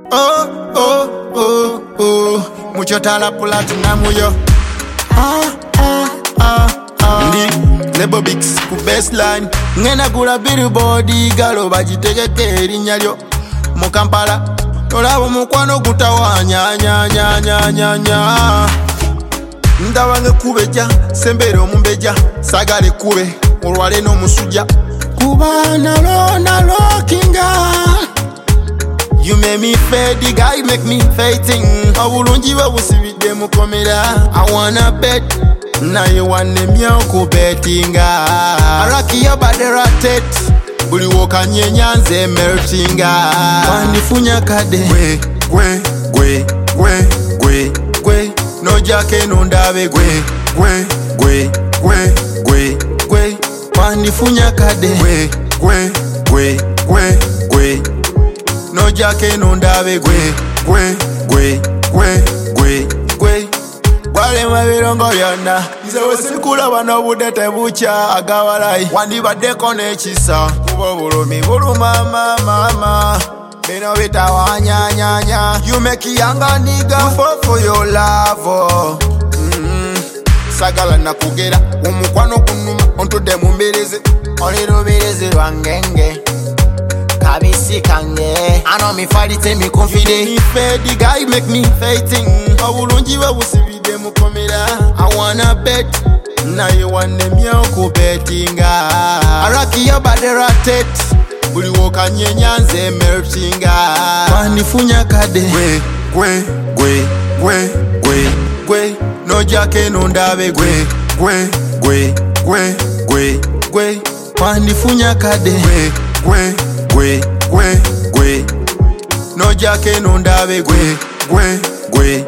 Oh, oh, oh, oh. Mucho tala platinum yo. Ndi Lebo Bix ku baseline. Ngena gula billboard galo bagitegeke erinnya lyo mu Kampala. Olabo mukwano gutawanya nya. Ndawange kubeja sembere omumbeja sagale kube olwale n'omusujja kuba nalo kinga. You make me fade, the guy make me fighting. Obulungi babusibidde mukomera. I wanna bet na you want them yoko bettinga. Araki ya badera tet buli woka nyenyanze meltinga. Wanifunya kade gwe no jake no ndabe gwe wanifunya kade gwe no jake no ndabe gwe wale mabirongo byonna nze wesikulaba n'obudde tebuukya agawalayi wandibaddeko n'ekisa kuba bulumi buluma mama bino bitawanyanyanya. You make younger nigga fall for your love. Sagala nakugera omukwano kunuma ontudde mu mbirizi oli lubirizi lwangenge kabisi kange. I know me fight it me confident. Me fed the guy make me fighting. Obulungi babusibidde mukomera. I wanna bet na you want them yoko bettinga. Araki ya badera tet buli woka nyenyanze meltinga. Wanifunya kade gwe no jake no ndabe gwe wanifunya kade gwe no jake no ndabe gwe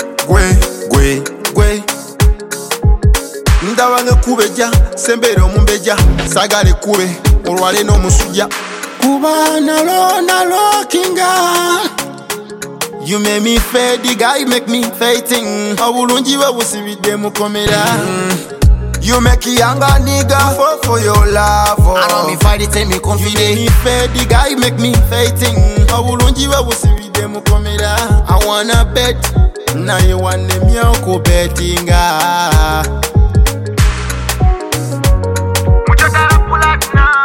ndawange kubeja sembere omumbeja sagale kube olwale n'omusujja kuba nalo kinga. You make me fade, the guy make me fighting. Obulungi babusibidde mukomera. You make younger nigga fall for your love. I know me fight it me confident. Me fade, the guy make me fighting. Obulungi babusibidde mukomera. I wanna bet na you want them yoko bettinga. Mucho tala platinum.